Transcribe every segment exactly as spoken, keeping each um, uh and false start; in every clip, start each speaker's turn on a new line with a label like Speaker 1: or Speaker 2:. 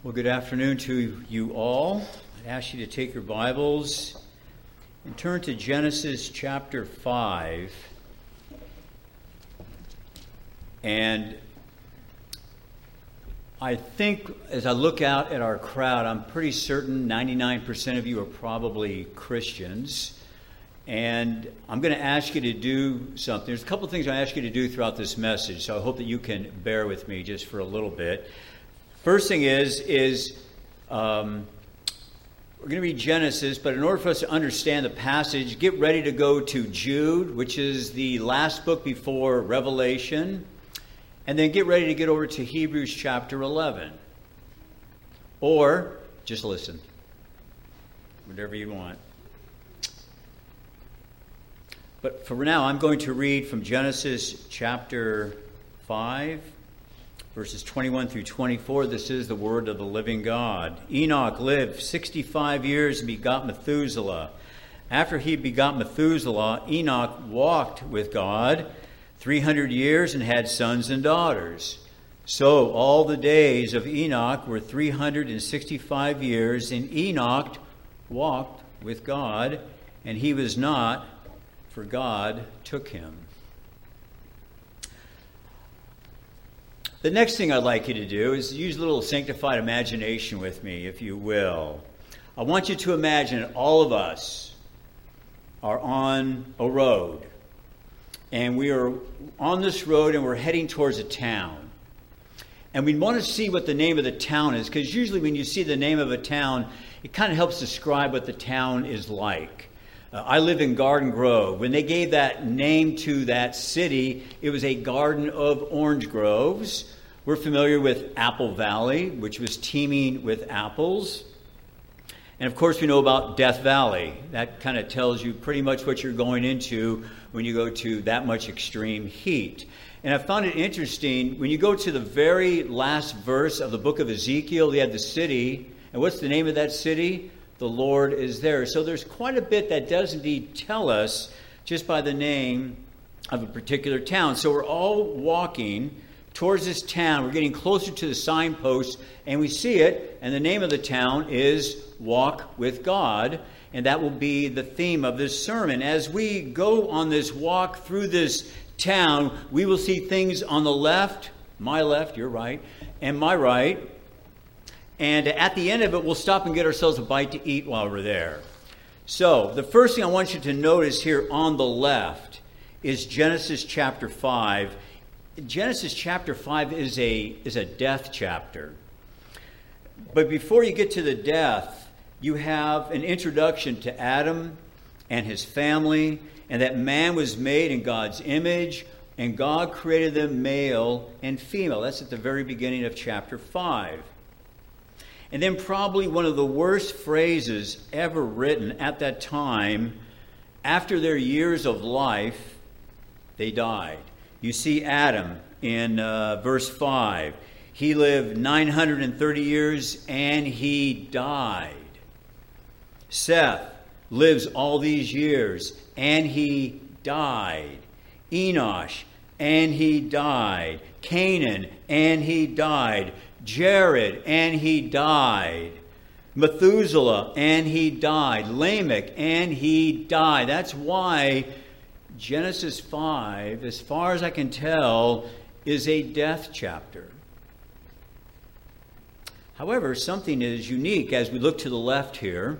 Speaker 1: Well, good afternoon to you all. I'd ask you to take your Bibles and turn to Genesis chapter five. And I think as I look out at our crowd, I'm pretty certain ninety-nine percent of you are probably Christians. And I'm going to ask you to do something. There's a couple of things I ask you to do throughout this message, so I hope that you can bear with me just for a little bit. First thing is, is um, we're going to read Genesis, but in order for us to understand the passage, get ready to go to Jude, which is the last book before Revelation, and then get ready to get over to Hebrews chapter eleven. Or just listen, whatever you want. But for now, I'm going to read from Genesis chapter five. Verses twenty-one through twenty-four, this is the word of the living God. Enoch lived sixty-five years and begot Methuselah. After he begot Methuselah, Enoch walked with God three hundred years and had sons and daughters. So all the days of Enoch were three hundred sixty-five years, and Enoch walked with God, and he was not, for God took him. The next thing I'd like you to do is use a little sanctified imagination with me, if you will. I want you to imagine that all of us are on a road, and we are on this road and we're heading towards a town. And we want to see what the name of the town is, because usually when you see the name of a town, it kind of helps describe what the town is like. Uh, I live in Garden Grove. When they gave that name to that city, it was a garden of orange groves. We're familiar with Apple Valley, which was teeming with apples. And of course, we know about Death Valley. That kind of tells you pretty much what you're going into when you go to that much extreme heat. And I found it interesting, when you go to the very last verse of the book of Ezekiel, they had the city. And what's the name of that city? The Lord is there. So there's quite a bit that does indeed tell us just by the name of a particular town. So we're all walking towards this town. We're getting closer to the signpost, and we see it, and the name of the town is Walk with God, and that will be the theme of this sermon. As we go on this walk through this town, we will see things on the left, my left, your right, and my right. And at the end of it, we'll stop and get ourselves a bite to eat while we're there. So, the first thing I want you to notice here on the left is Genesis chapter five. Genesis chapter five is a, is a death chapter. But before you get to the death, you have an introduction to Adam and his family, and that man was made in God's image, and God created them male and female. That's at the very beginning of chapter five. And then probably one of the worst phrases ever written at that time, after their years of life, they died. You see Adam in uh, verse five. He lived nine hundred thirty years and he died. Seth lives all these years and he died. Enosh, and he died. Canaan, and he died. Jared, and he died. Methuselah, and he died. Lamech, and he died. That's why Genesis five, as far as I can tell, is a death chapter. However, something is unique as we look to the left here.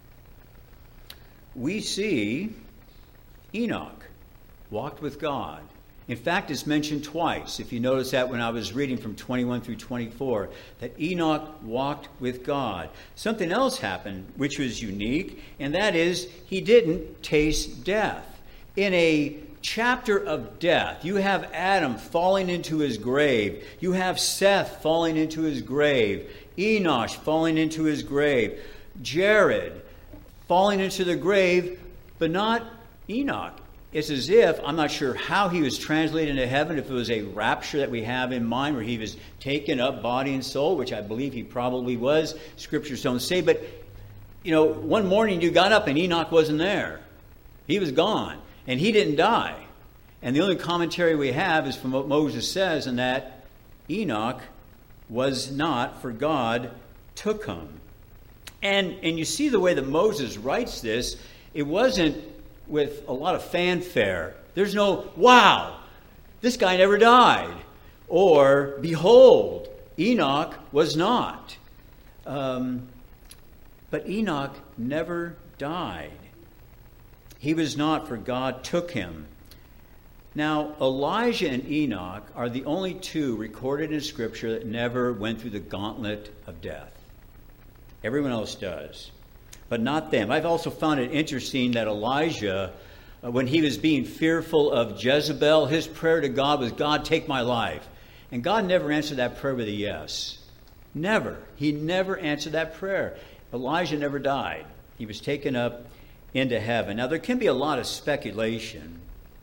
Speaker 1: We see Enoch walked with God. In fact, it's mentioned twice. If you notice that when I was reading from twenty-one through twenty-four, that Enoch walked with God. Something else happened which was unique, and that is he didn't taste death. In a chapter of death, you have Adam falling into his grave. You have Seth falling into his grave. Enosh falling into his grave. Jared falling into the grave, but not Enoch. It's as if, I'm not sure how he was translated into heaven, if it was a rapture that we have in mind where he was taken up body and soul, which I believe he probably was. Scriptures don't say. But, you know, one morning you got up and Enoch wasn't there. He was gone. And he didn't die. And the only commentary we have is from what Moses says, and that Enoch was not, for God took him. And, and you see the way that Moses writes this, it wasn't with a lot of fanfare. There's no, wow, this guy never died. Or, behold, Enoch was not. Um, but Enoch never died. He was not, for God took him. Now, Elijah and Enoch are the only two recorded in Scripture that never went through the gauntlet of death. Everyone else does, but not them. I've also found it interesting that Elijah, uh, when he was being fearful of Jezebel, his prayer to God was, God, take my life. And God never answered that prayer with a yes. Never. He never answered that prayer. Elijah never died. He was taken up into heaven. Now, there can be a lot of speculation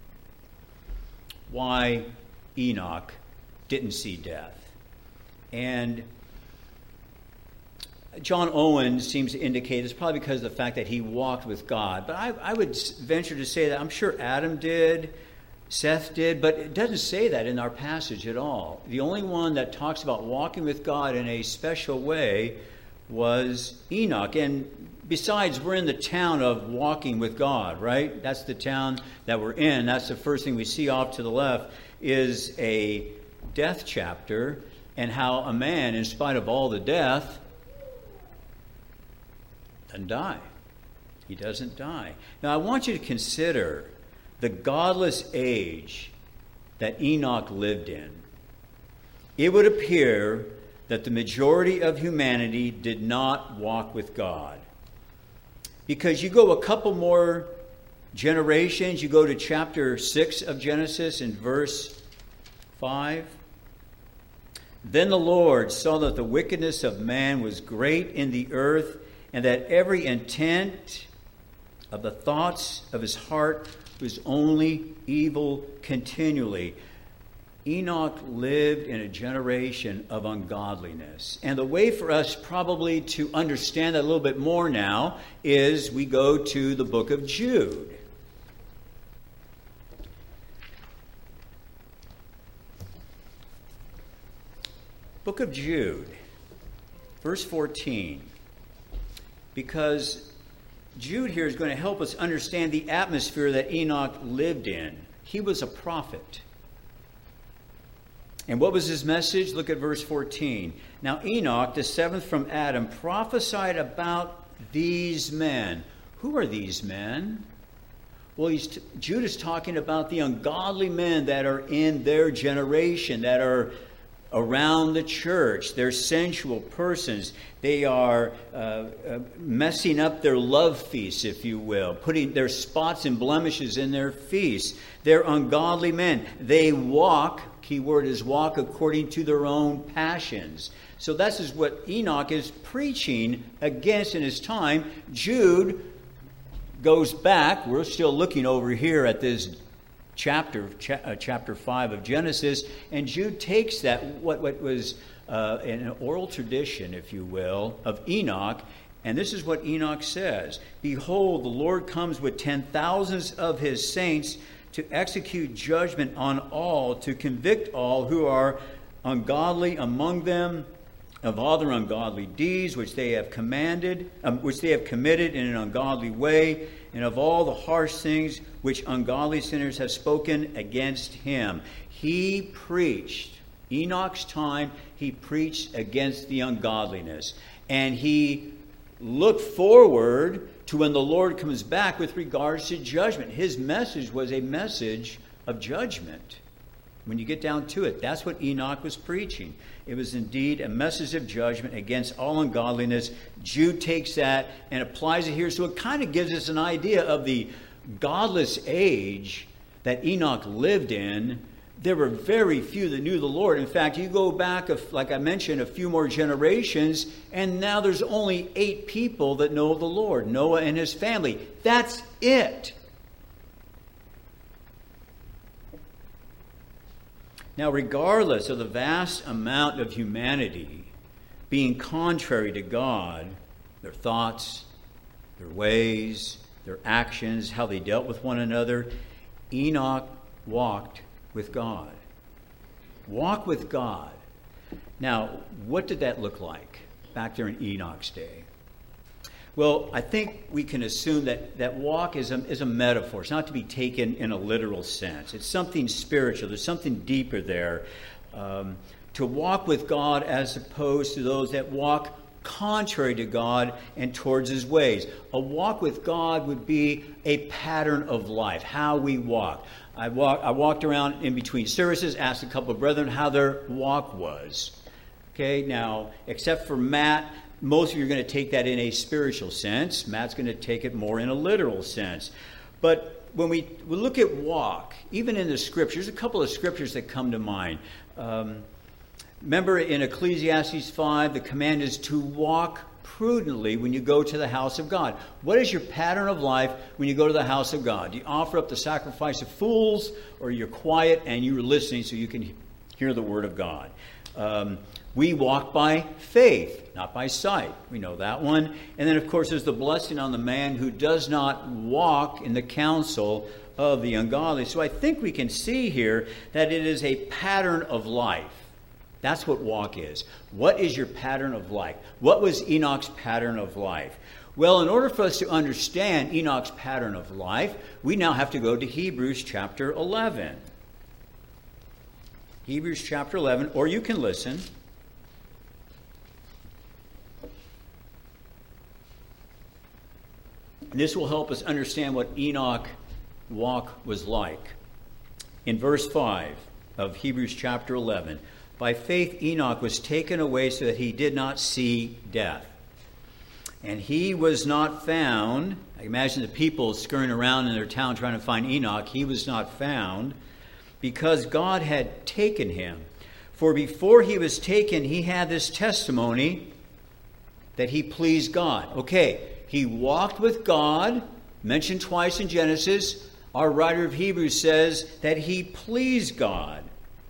Speaker 1: why Enoch didn't see death. And John Owen seems to indicate it's probably because of the fact that he walked with God. But I, I would venture to say that I'm sure Adam did, Seth did, but it doesn't say that in our passage at all. The only one that talks about walking with God in a special way was Enoch. And besides, we're in the town of walking with God, right? That's the town that we're in. That's the first thing we see off to the left is a death chapter and how a man, in spite of all the death, doesn't die. He doesn't die. Now, I want you to consider the godless age that Enoch lived in. It would appear that the majority of humanity did not walk with God. Because you go a couple more generations, you go to chapter six of Genesis in verse five. Then the Lord saw that the wickedness of man was great in the earth, and that every intent of the thoughts of his heart was only evil continually. Enoch lived in a generation of ungodliness. And the way for us probably to understand that a little bit more now is we go to the book of Jude. Book of Jude, verse fourteen. Because Jude here is going to help us understand the atmosphere that Enoch lived in. He was a prophet. And what was his message? Look at verse fourteen. Now Enoch, the seventh from Adam, prophesied about these men. Who are these men? Well, he's t- Jude is talking about the ungodly men that are in their generation, that are around the church. They're sensual persons. They are uh, uh, messing up their love feasts, if you will, putting their spots and blemishes in their feasts. They're ungodly men. They walk, key word is walk, according to their own passions. So this is what Enoch is preaching against in his time. Jude goes back. We're still looking over here at this chapter, cha- uh, chapter five of Genesis, and Jude takes that, what, what was uh, an oral tradition, if you will, of Enoch, and this is what Enoch says. Behold, the Lord comes with ten thousands of his saints to execute judgment on all, to convict all who are ungodly among them of all their ungodly deeds which they have commanded, um, which they have committed in an ungodly way, and of all the harsh things which ungodly sinners have spoken against him. He preached, Enoch's time, he preached against the ungodliness. And he looked forward to when the Lord comes back with regards to judgment. His message was a message of judgment. When you get down to it, that's what Enoch was preaching. It was indeed a message of judgment against all ungodliness. Jude takes that and applies it here. So it kind of gives us an idea of the godless age that Enoch lived in. There were very few that knew the Lord. In fact, you go back, like I mentioned, a few more generations, and now there's only eight people that know the Lord, Noah and his family. That's it. Now, regardless of the vast amount of humanity being contrary to God, their thoughts, their ways, their actions, how they dealt with one another, Enoch walked with God. Walk with God. Now, what did that look like? back there in Enoch's day? Well, I think we can assume that, that walk is a, is a metaphor. It's not to be taken in a literal sense. It's something spiritual. There's something deeper there. Um, to walk with God as opposed to those that walk contrary to God and towards his ways. A walk with God would be a pattern of life, how we walk. I, walk, I walked around in between services, asked a couple of brethren how their walk was. Okay, now, except for Matt, most of you are going to take that in a spiritual sense. Matt's going to take it more in a literal sense. But when we, we look at walk, even in the scriptures, a couple of scriptures that come to mind. Um, remember in Ecclesiastes five, the command is to walk prudently when you go to the house of God. What is your pattern of life when you go to the house of God? Do you offer up the sacrifice of fools, or you're quiet and you're listening so you can hear the word of God? Um, we walk by faith, not by sight. We know that one. And then, of course, there's the blessing on the man who does not walk in the counsel of the ungodly. So I think we can see here that it is a pattern of life. That's what walk is. What is your pattern of life? What was Enoch's pattern of life? Well, in order for us to understand Enoch's pattern of life, we now have to go to Hebrews chapter eleven. Hebrews chapter eleven, or you can listen. This will help us understand what Enoch's walk was like. In verse five of Hebrews chapter eleven, by faith Enoch was taken away so that he did not see death. And he was not found. I imagine the people scurrying around in their town trying to find Enoch. He was not found because God had taken him. For before he was taken, he had this testimony that he pleased God. Okay, he walked with God, mentioned twice in Genesis. Our writer of Hebrews says that he pleased God.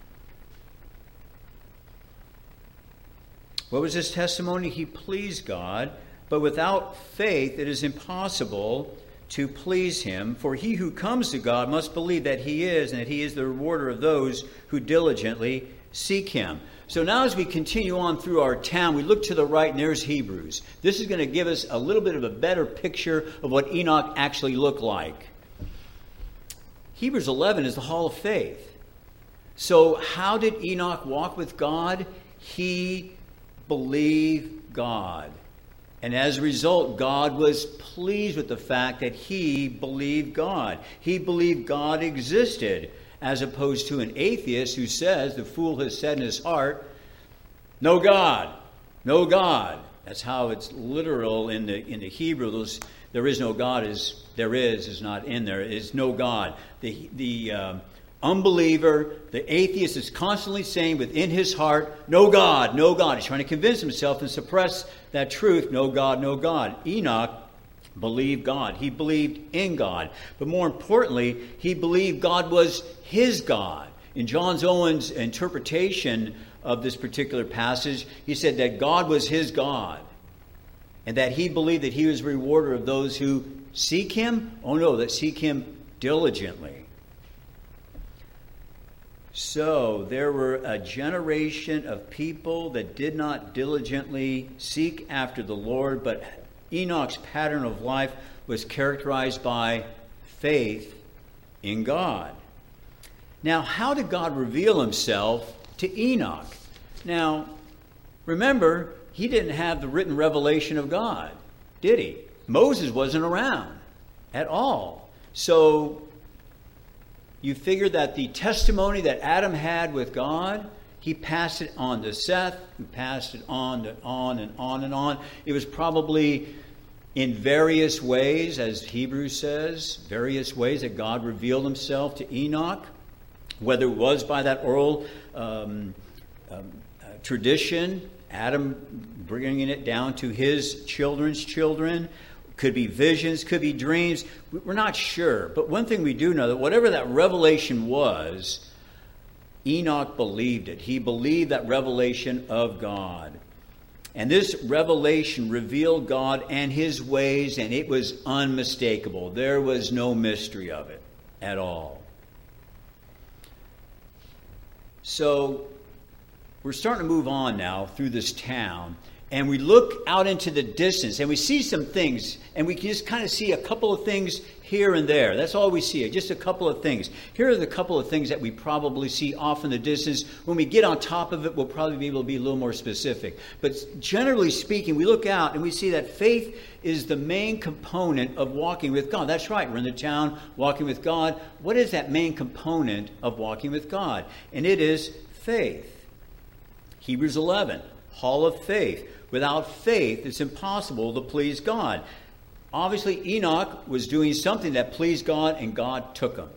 Speaker 1: What was his testimony? He pleased God, but without faith it is impossible to please him. For he who comes to God must believe that he is, and that he is the rewarder of those who diligently seek him. So now as we continue on through our town, we look to the right, and there's Hebrews. This is going to give us a little bit of a better picture of what Enoch actually looked like. Hebrews eleven is the hall of faith. So how did Enoch walk with God? He believed God. And as a result, God was pleased with the fact that he believed God. He believed God existed, as opposed to an atheist who says, the fool has said in his heart, no God, no God. That's how it's literal in the in the Hebrew. Those, there is no God is there is is not in there. Is no God. The the um, unbeliever, the atheist is constantly saying within his heart, no God, no God. He's trying to convince himself and suppress that truth, no God, no God. Enoch believed God. He believed in God. But more importantly, he believed God was his God. In John Owen's interpretation of this particular passage, he said that God was his God, and that he believed that he was a rewarder of those who seek him. Oh no, that seek him diligently. So there were a generation of people that did not diligently seek after the Lord, but Enoch's pattern of life was characterized by faith in God. Now, how did God reveal himself to Enoch? Now, remember, he didn't have the written revelation of God, did he? Moses wasn't around at all. So you figure that the testimony that Adam had with God, he passed it on to Seth, who passed it on to on and on and on. It was probably in various ways, as Hebrews says, various ways that God revealed himself to Enoch, whether it was by that oral um, um, uh, tradition, Adam bringing it down to his children's children. Could be visions, could be dreams. We're not sure. But one thing we do know, that whatever that revelation was, Enoch believed it. He believed that revelation of God. And this revelation revealed God and his ways, and it was unmistakable. There was no mystery of it at all. So we're starting to move on now through this town. and we look out into the distance and we see some things, and we can just kind of see a couple of things here and there. That's all we see, just a couple of things. Here are the couple of things that we probably see off in the distance. When we get on top of it, we'll probably be able to be a little more specific. But generally speaking, we look out and we see that faith is the main component of walking with God. That's right, we're in the town walking with God. What is that main component of walking with God? And it is faith. Hebrews eleven, hall of faith. Without faith, it's impossible to please God. Obviously, Enoch was doing something that pleased God, and God took him.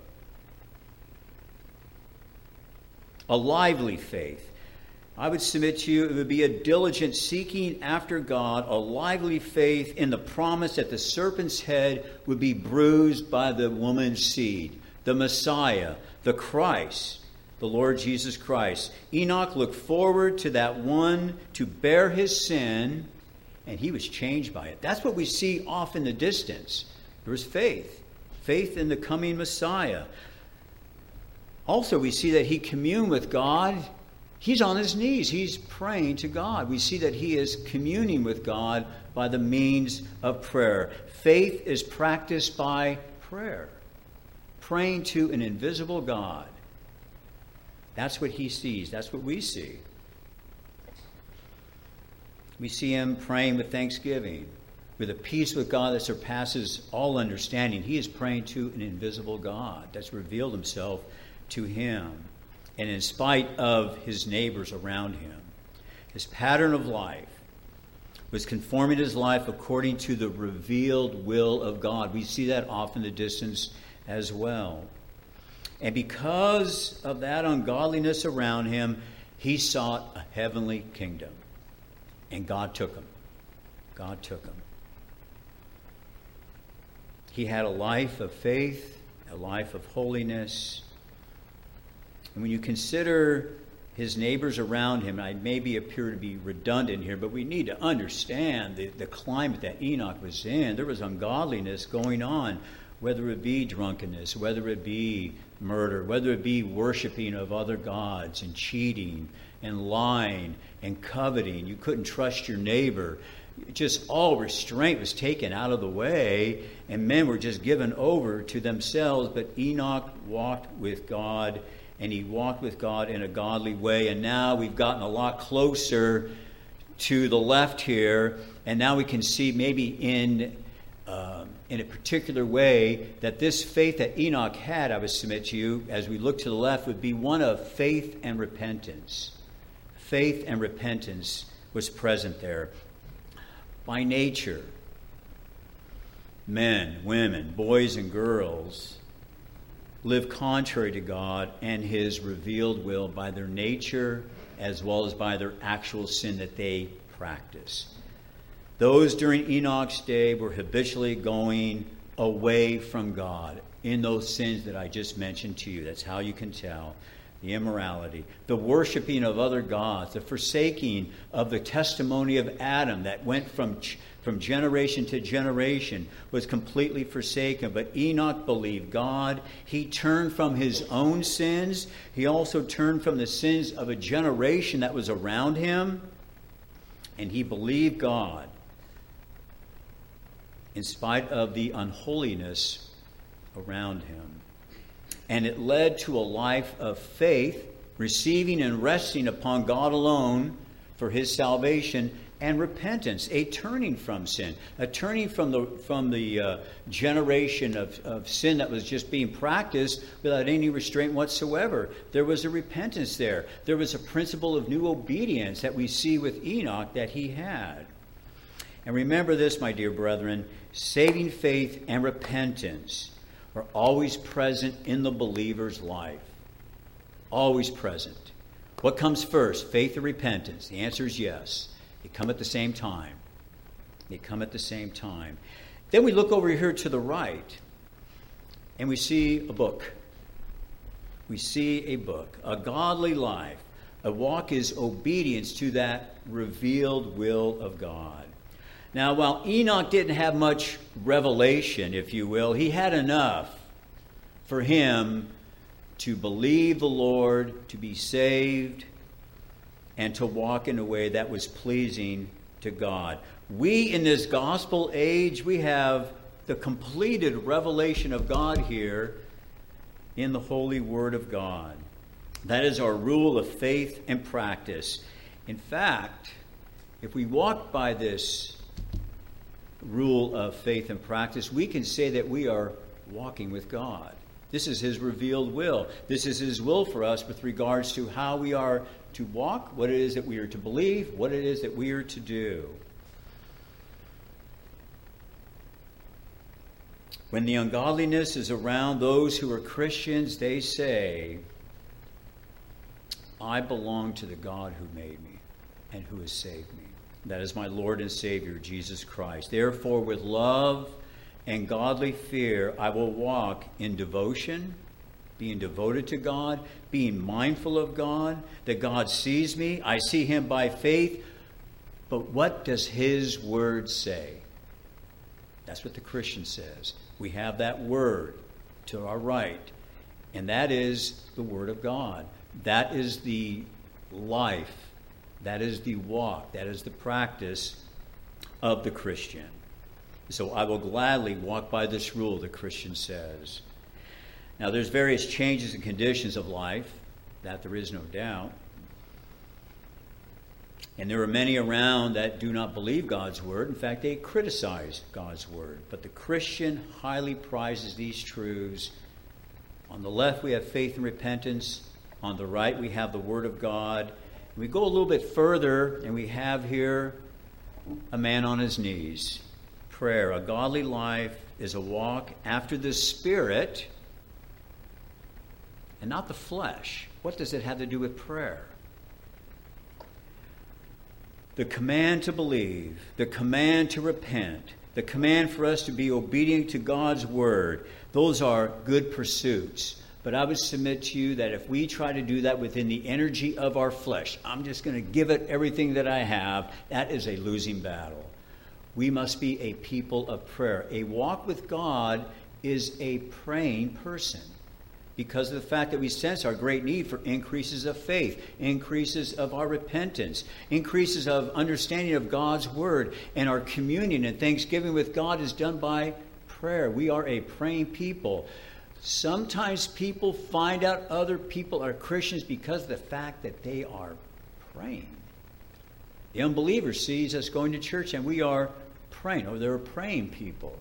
Speaker 1: A lively faith. I would submit to you it would be a diligent seeking after God, a lively faith in the promise that the serpent's head would be bruised by the woman's seed, the Messiah, the Christ, the Lord Jesus Christ. Enoch looked forward to that one to bear his sin, and he was changed by it. That's what we see off in the distance. There was faith. Faith in the coming Messiah. Also, we see that he communed with God. He's on his knees. He's praying to God. We see that he is communing with God by the means of prayer. Faith is practiced by prayer. Praying to an invisible God. That's what he sees. That's what we see. We see him praying with thanksgiving, with a peace with God that surpasses all understanding. He is praying to an invisible God that's revealed himself to him, and in spite of his neighbors around him. His pattern of life was conforming his life according to the revealed will of God. We see that off in the distance as well. And because of that ungodliness around him, he sought a heavenly kingdom. And God took him. God took him. He had a life of faith, a life of holiness. And when you consider his neighbors around him, I maybe appear to be redundant here, but we need to understand the, the climate that Enoch was in. There was ungodliness going on, whether it be drunkenness, whether it be murder, whether it be worshiping of other gods and cheating and lying and coveting. You couldn't trust your neighbor. Just all restraint was taken out of the way, and men were just given over to themselves. But Enoch walked with God, and he walked with God in a godly way. And now we've gotten a lot closer to the left here, and now we can see maybe in uh, in a particular way that this faith that Enoch had, I would submit to you, as we look to the left, would be one of faith and repentance. Faith and repentance was present there. By nature, men, women, boys and girls live contrary to God and his revealed will by their nature as well as by their actual sin that they practice. Those during Enoch's day were habitually going away from God in those sins that I just mentioned to you. That's how you can tell. The immorality, the worshiping of other gods, the forsaking of the testimony of Adam that went from, from generation to generation was completely forsaken. But Enoch believed God. He turned from his own sins. He also turned from the sins of a generation that was around him. And he believed God in spite of the unholiness around him. And it led to a life of faith, receiving and resting upon God alone for his salvation, and repentance, a turning from sin, a turning from the from the uh, generation of, of sin that was just being practiced without any restraint whatsoever. There was a repentance there. There was a principle of new obedience that we see with Enoch that he had. And remember this, my dear brethren, saving faith and repentance are always present in the believer's life. Always present. What comes first, faith or repentance? The answer is yes. They come at the same time. They come at the same time. Then we look over here to the right, and we see a book. We see a book, a godly life. A walk is obedience to that revealed will of God. Now, while Enoch didn't have much revelation, if you will, he had enough for him to believe the Lord, to be saved, and to walk in a way that was pleasing to God. We, in this gospel age, we have the completed revelation of God here in the holy Word of God. That is our rule of faith and practice. In fact, if we walk by this rule of faith and practice, we can say that we are walking with God. This is His revealed will. This is His will for us with regards to how we are to walk, what it is that we are to believe, what it is that we are to do. When the ungodliness is around those who are Christians, they say, I belong to the God who made me and who has saved me. That is my Lord and Savior, Jesus Christ. Therefore, with love and godly fear, I will walk in devotion, being devoted to God, being mindful of God, that God sees me. I see Him by faith. But what does His Word say? That's what the Christian says. We have that Word to our right, and that is the Word of God. That is the life. That is the walk. That is the practice of the Christian. So I will gladly walk by this rule, the Christian says. Now, there's various changes and conditions of life, that there is no doubt. And there are many around that do not believe God's Word. In fact, they criticize God's Word. But the Christian highly prizes these truths. On the left, we have faith and repentance. On the right, we have the Word of God. We go a little bit further, and we have here a man on his knees. Prayer. A godly life is a walk after the Spirit and not the flesh. What does it have to do with prayer? The command to believe, the command to repent, the command for us to be obedient to God's Word, those are good pursuits. But I would submit to you that if we try to do that within the energy of our flesh, I'm just going to give it everything that I have, that is a losing battle. We must be a people of prayer. A walk with God is a praying person because of the fact that we sense our great need for increases of faith, increases of our repentance, increases of understanding of God's Word, and our communion and thanksgiving with God is done by prayer. We are a praying people. Sometimes people find out other people are Christians because of the fact that they are praying. The unbeliever sees us going to church and we are praying, or they're praying people.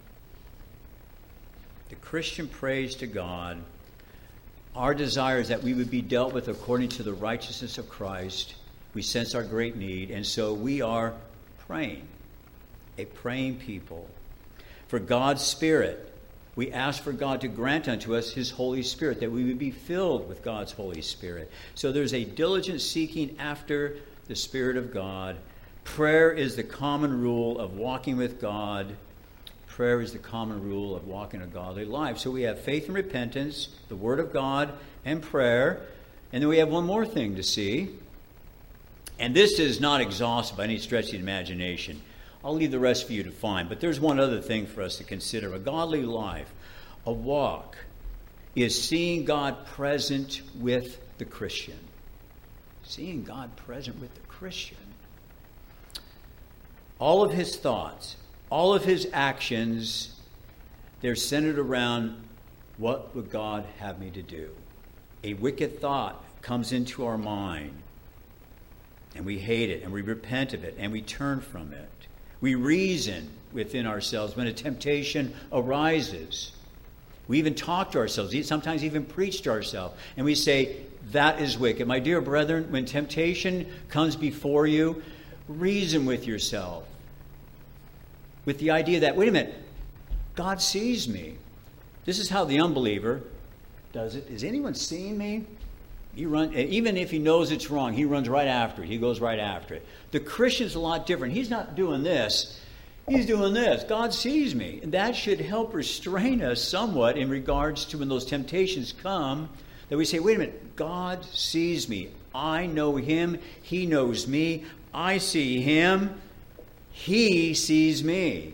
Speaker 1: The Christian prays to God. Our desire is that we would be dealt with according to the righteousness of Christ. We sense our great need, and so we are praying, a praying people. For God's Spirit, we ask for God to grant unto us His Holy Spirit, that we would be filled with God's Holy Spirit. So there's a diligent seeking after the Spirit of God. Prayer is the common rule of walking with God. Prayer is the common rule of walking a godly life. So we have faith and repentance, the Word of God, and prayer. And then we have one more thing to see. And this is not exhaustive by any stretch of the imagination. I'll leave the rest for you to find. But there's one other thing for us to consider. A godly life, a walk, is seeing God present with the Christian. Seeing God present with the Christian. All of his thoughts, all of his actions, they're centered around what would God have me to do. A wicked thought comes into our mind, and we hate it, and we repent of it, and we turn from it. We reason within ourselves when a temptation arises. We even talk to ourselves, sometimes even preach to ourselves, and we say, that is wicked. My dear brethren, when temptation comes before you, reason with yourself with the idea that, wait a minute, God sees me. This is how the unbeliever does it. Is anyone seeing me? He run, even if he knows it's wrong, he runs right after it. He goes right after it. The Christian's a lot different. He's not doing this. He's doing this. God sees me. And that should help restrain us somewhat in regards to when those temptations come, that we say, wait a minute, God sees me. I know Him. He knows me. I see Him. He sees me.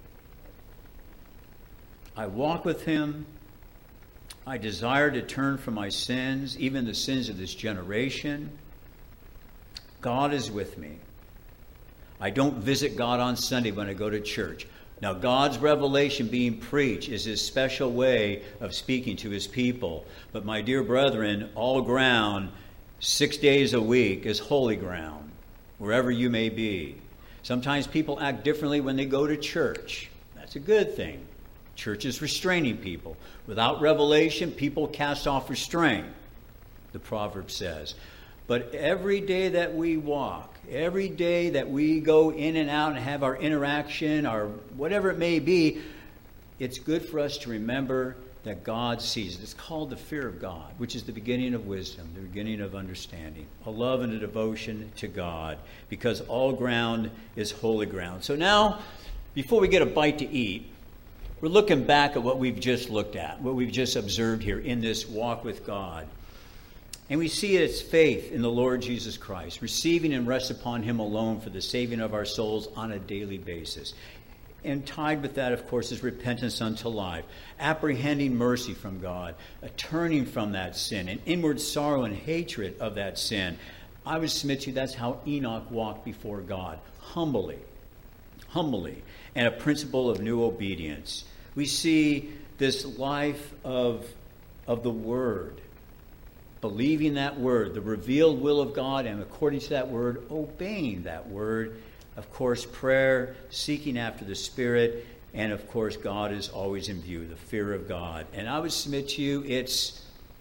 Speaker 1: I walk with Him. I desire to turn from my sins, even the sins of this generation. God is with me. I don't visit God on Sunday when I go to church. Now, God's revelation being preached is his special way of speaking to his people. But my dear brethren, all ground, six days a week is holy ground, wherever you may be. Sometimes people act differently when they go to church. That's a good thing. Church is restraining people. Without revelation, people cast off restraint, the proverb says. But every day that we walk, every day that we go in and out and have our interaction, our whatever it may be, it's good for us to remember that God sees it. It's called the fear of God, which is the beginning of wisdom, the beginning of understanding, a love and a devotion to God, because all ground is holy ground. So now, before we get a bite to eat, we're looking back at what we've just looked at, what we've just observed here in this walk with God. And we see it's faith in the Lord Jesus Christ, receiving and rest upon him alone for the saving of our souls on a daily basis. And tied with that, of course, is repentance unto life, apprehending mercy from God, a turning from that sin, an inward sorrow and hatred of that sin. I would submit to you that's how Enoch walked before God, humbly, humbly, and a principle of new obedience. We see this life of, of the Word, believing that Word, the revealed will of God, and according to that Word, obeying that Word. Of course, prayer, seeking after the Spirit, and of course, God is always in view, the fear of God. And I would submit to you, it's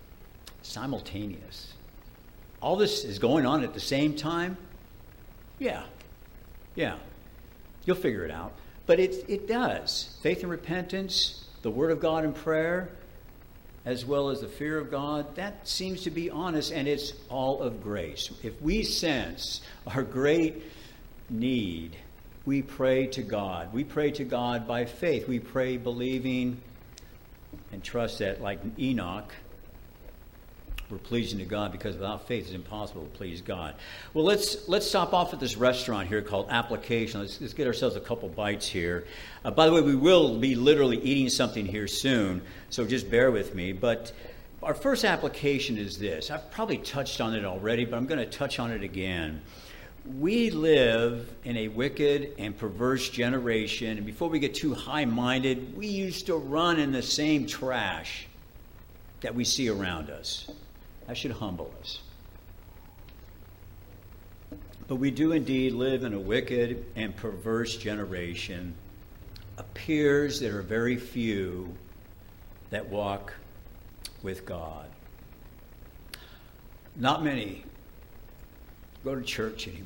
Speaker 1: simultaneous. All this is going on at the same time? Yeah. Yeah. You'll figure it out. But it, it does. Faith and repentance, the Word of God and prayer, as well as the fear of God, that seems to be honest, and it's all of grace. If we sense our great need, we pray to God. We pray to God by faith. We pray believing and trust that, like Enoch, we're pleasing to God, because without faith it's impossible to please God. Well, let's let's stop off at this restaurant here called Application. Let's, let's get ourselves a couple bites here. Uh, by the way, we will be literally eating something here soon, so just bear with me. But our first application is this. I've probably touched on it already, but I'm going to touch on it again. We live in a wicked and perverse generation, and before we get too high-minded, we used to run in the same trash that we see around us. That should humble us. But we do indeed live in a wicked and perverse generation. Appears there are very few that walk with God. Not many go to church anymore.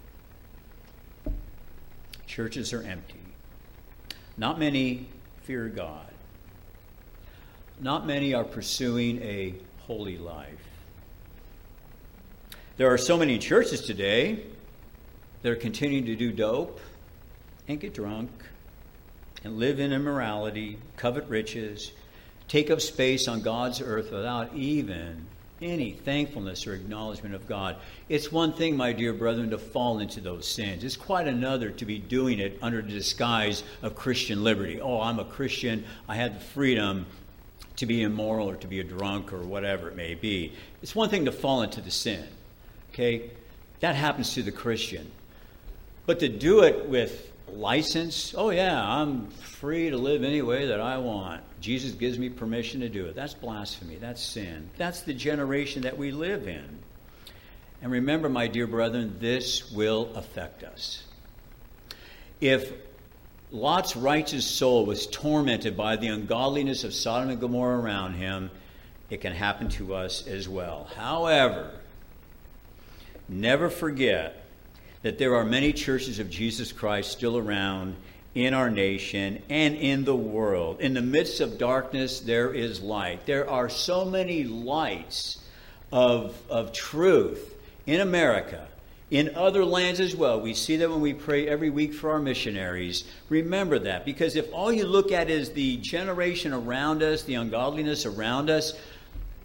Speaker 1: Churches are empty. Not many fear God. Not many are pursuing a holy life. There are so many churches today that are continuing to do dope and get drunk and live in immorality, covet riches, take up space on God's earth without even any thankfulness or acknowledgement of God. It's one thing, my dear brethren, to fall into those sins. It's quite another to be doing it under the disguise of Christian liberty. Oh, I'm a Christian. I have the freedom to be immoral or to be a drunk or whatever it may be. It's one thing to fall into the sin. Okay? That happens to the Christian. But to do it with license, oh yeah, I'm free to live any way that I want. Jesus gives me permission to do it. That's blasphemy. That's sin. That's the generation that we live in. And remember, my dear brethren, this will affect us. If Lot's righteous soul was tormented by the ungodliness of Sodom and Gomorrah around him, it can happen to us as well. However, never forget that there are many churches of Jesus Christ still around in our nation and in the world. In the midst of darkness, there is light. There are so many lights of, of truth in America, in other lands as well. We see that when we pray every week for our missionaries. Remember that, because if all you look at is the generation around us, the ungodliness around us,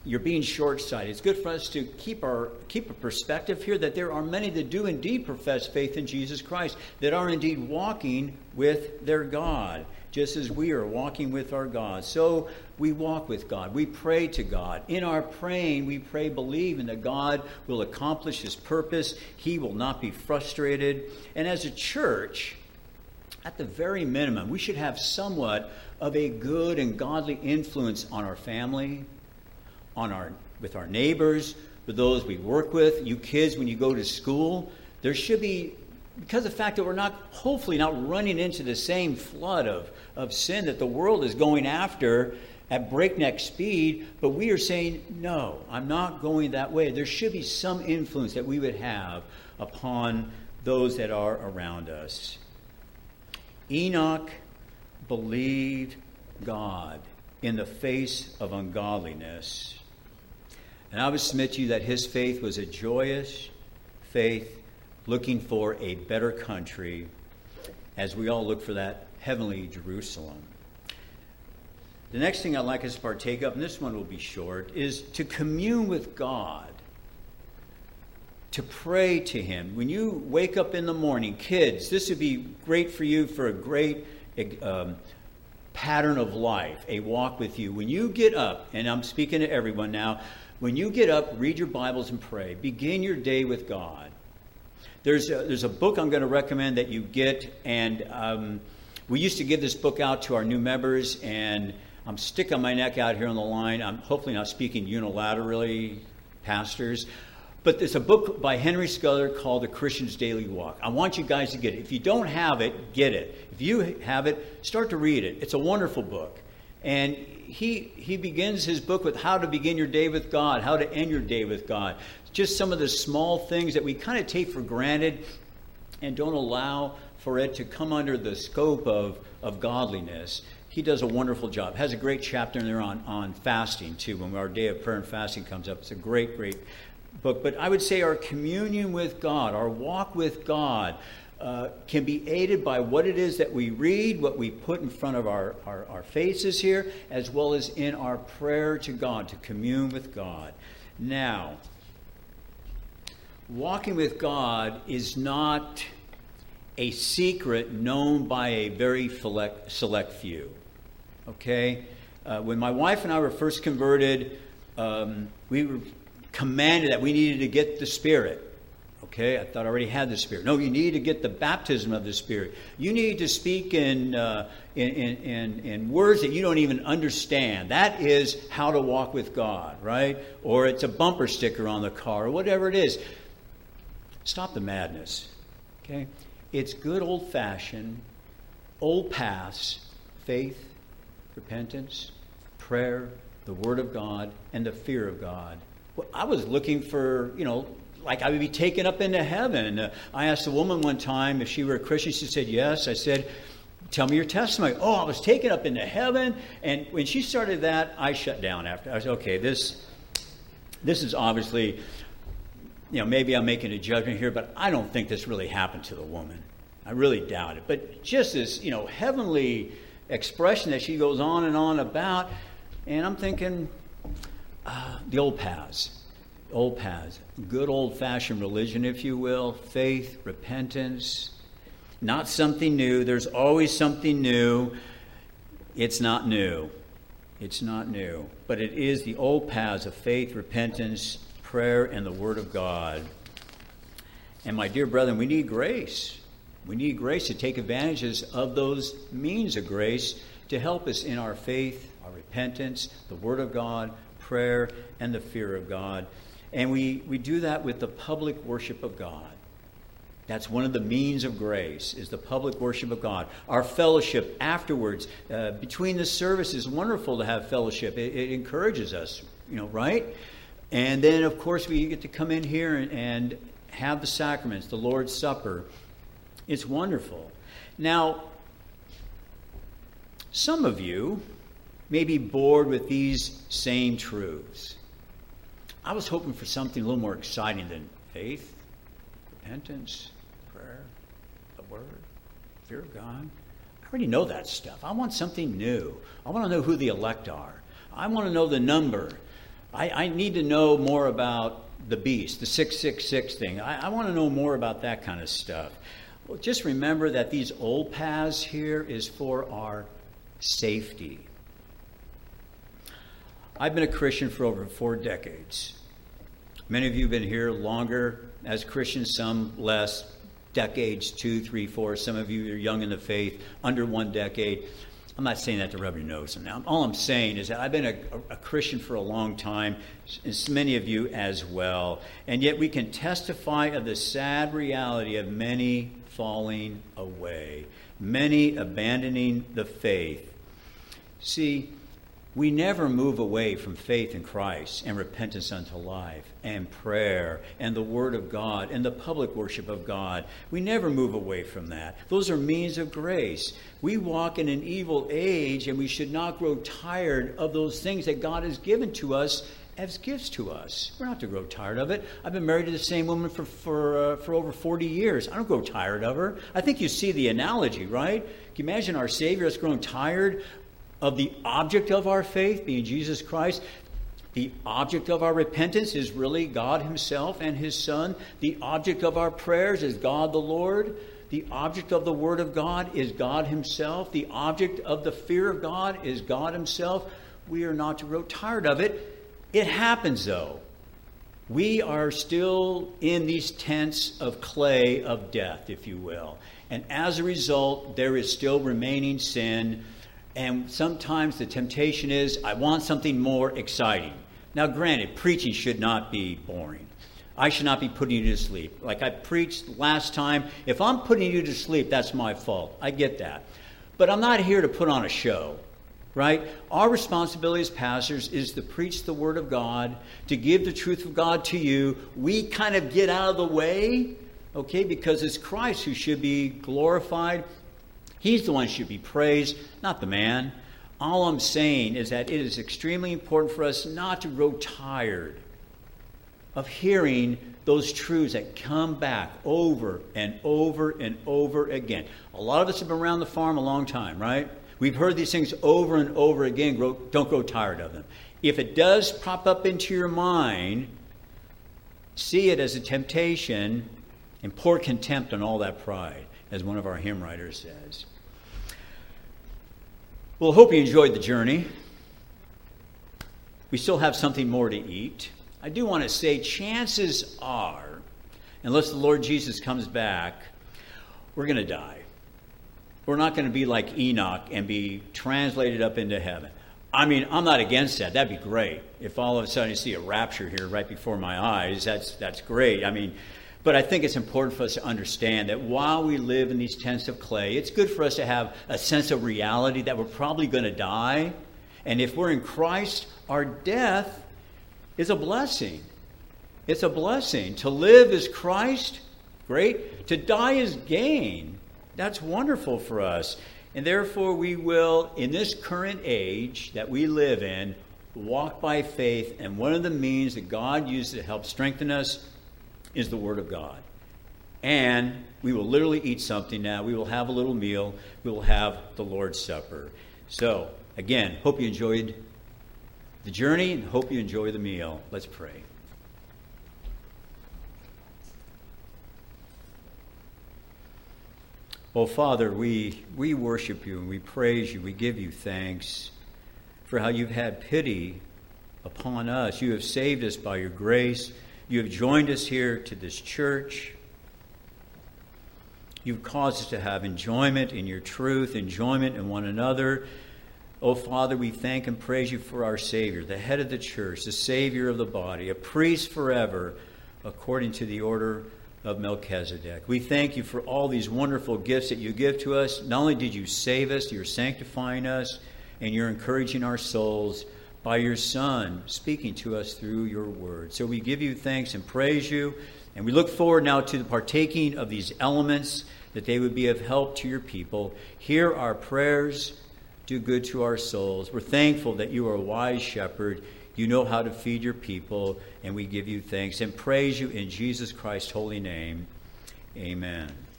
Speaker 1: you're being short-sighted. It's good for us to keep our keep a perspective here that there are many that do indeed profess faith in Jesus Christ, that are indeed walking with their God, just as we are walking with our God. So we walk with God. We pray to God. In our praying, we pray believing that God will accomplish his purpose. He will not be frustrated. And as a church, at the very minimum, we should have somewhat of a good and godly influence on our family, on our with our neighbors, with those we work with. You kids, when you go to school, there should be, because of the fact that we're not, hopefully not running into the same flood of, of sin that the world is going after at breakneck speed, but we are saying, no, I'm not going that way. There should be some influence that we would have upon those that are around us. Enoch believed God in the face of ungodliness. And I would submit to you that his faith was a joyous faith, looking for a better country, as we all look for that heavenly Jerusalem. The next thing I'd like us to partake of, and this one will be short, is to commune with God, to pray to him. When you wake up in the morning, kids, this would be great for you for a great um, pattern of life, a walk with you. When you get up, and I'm speaking to everyone now, when you get up, read your Bibles and pray. Begin your day with God. There's a, there's a book I'm going to recommend that you get, and um, we used to give this book out to our new members, and I'm sticking my neck out here on the line. I'm hopefully not speaking unilaterally, pastors, but there's a book by Henry Scudder called The Christian's Daily Walk. I want you guys to get it. If you don't have it, get it. If you have it, start to read it. It's a wonderful book. And he he begins his book with how to begin your day with God, how to end your day with God. Just some of the small things that we kind of take for granted and don't allow for it to come under the scope of, of godliness. He does a wonderful job. Has a great chapter in there on, on fasting, too. When our day of prayer and fasting comes up, it's a great, great book. But I would say our communion with God, our walk with God, uh, can be aided by what it is that we read, what we put in front of our, our, our faces here, as well as in our prayer to God, to commune with God. Now, walking with God is not a secret known by a very select, select few. Okay? Uh, when my wife and I were first converted, um, we were commanded that we needed to get the Spirit. Okay, I thought I already had the Spirit. No, you need to get the baptism of the Spirit. You need to speak in, uh, in, in, in, in words that you don't even understand. That is how to walk with God, right? Or it's a bumper sticker on the car, or whatever it is. Stop the madness, okay? It's good old-fashioned, old paths, faith, repentance, prayer, the Word of God, and the fear of God. Well, I was looking for, you know, like I would be taken up into heaven. Uh, I asked a woman one time if she were a Christian. She said, yes. I said, tell me your testimony. Oh, I was taken up into heaven. And when she started that, I shut down after. I said, okay, this, this is obviously, you know, maybe I'm making a judgment here, but I don't think this really happened to the woman. I really doubt it. But just this, you know, heavenly expression that she goes on and on about, and I'm thinking, uh, the old paths. Old paths, good old-fashioned religion, if you will, faith, repentance, not something new. There's always something new. It's not new. It's not new. But it is the old paths of faith, repentance, prayer, and the Word of God. And my dear brethren, we need grace. We need grace to take advantages of those means of grace to help us in our faith, our repentance, the Word of God, prayer, and the fear of God. And we, we do that with the public worship of God. That's one of the means of grace, is the public worship of God. Our fellowship afterwards, uh, between the services, is wonderful to have fellowship. It, it encourages us, you know, right? And then, of course, we get to come in here and, and have the sacraments, the Lord's Supper. It's wonderful. Now, some of you may be bored with these same truths. I was hoping for something a little more exciting than faith, repentance, prayer, the Word, fear of God. I already know that stuff. I want something new. I want to know who the elect are. I want to know the number I, I need to know more about the beast, the six six six thing. I, I want to know more about that kind of stuff. Well, just remember that these old paths here is for our safety. I've been a Christian for over four decades. Many of you have been here longer as Christians, some less, decades, two, three, four. Some of you are young in the faith, under one decade. I'm not saying that to rub your nose in now. All I'm saying is that I've been a, a Christian for a long time, as many of you as well. And yet we can testify of the sad reality of many falling away, many abandoning the faith. See, we never move away from faith in Christ and repentance unto life and prayer and the Word of God and the public worship of God. We never move away from that. Those are means of grace. We walk in an evil age, and we should not grow tired of those things that God has given to us as gifts to us. We're not to grow tired of it. I've been married to the same woman for for, uh, for over forty years. I don't grow tired of her. I think you see the analogy, right? Can you imagine our Savior has grown tired of the object of our faith, being Jesus Christ? The object of our repentance is really God himself and his Son. The object of our prayers is God the Lord. The object of the Word of God is God himself. The object of the fear of God is God himself. We are not to grow tired of it. It happens, though. We are still in these tents of clay of death, if you will. And as a result, there is still remaining sin. And sometimes the temptation is, I want something more exciting. Now, granted, preaching should not be boring. I should not be putting you to sleep. Like I preached last time, if I'm putting you to sleep, that's my fault. I get that. But I'm not here to put on a show, right? Our responsibility as pastors is to preach the Word of God, to give the truth of God to you. We kind of get out of the way, okay, because it's Christ who should be glorified. He's the one who should be praised, not the man. All I'm saying is that it is extremely important for us not to grow tired of hearing those truths that come back over and over and over again. A lot of us have been around the farm a long time, right? We've heard these things over and over again. Don't grow tired of them. If it does pop up into your mind, see it as a temptation and pour contempt on all that pride, as one of our hymn writers says. Well, hope you enjoyed the journey. We still have something more to eat. I do want to say, chances are, unless the Lord Jesus comes back, we're going to die. We're not going to be like Enoch and be translated up into heaven. I mean, I'm not against that. That'd be great. If all of a sudden you see a rapture here right before my eyes, that's that's great. I mean, but I think it's important for us to understand that while we live in these tents of clay, it's good for us to have a sense of reality that we're probably going to die. And if we're in Christ, our death is a blessing. It's a blessing. To live is Christ, great. To die is gain. That's wonderful for us. And therefore we will, in this current age that we live in, walk by faith. And one of the means that God uses to help strengthen us is the Word of God. And we will literally eat something now. We will have a little meal. We will have the Lord's Supper. So, again, hope you enjoyed the journey and hope you enjoy the meal. Let's pray. Oh, Father, we, we worship you and we praise you. We give you thanks for how you've had pity upon us. You have saved us by your grace. You have joined us here to this church. You've caused us to have enjoyment in your truth, enjoyment in one another. Oh, Father, we thank and praise you for our Savior, the head of the church, the Savior of the body, a priest forever, according to the order of Melchizedek. We thank you for all these wonderful gifts that you give to us. Not only did you save us, you're sanctifying us, and you're encouraging our souls by your Son, speaking to us through your word. So we give you thanks and praise you, and we look forward now to the partaking of these elements, that they would be of help to your people. Hear our prayers. Do good to our souls. We're thankful that you are a wise shepherd. You know how to feed your people, and we give you thanks and praise you in Jesus Christ's holy name. Amen.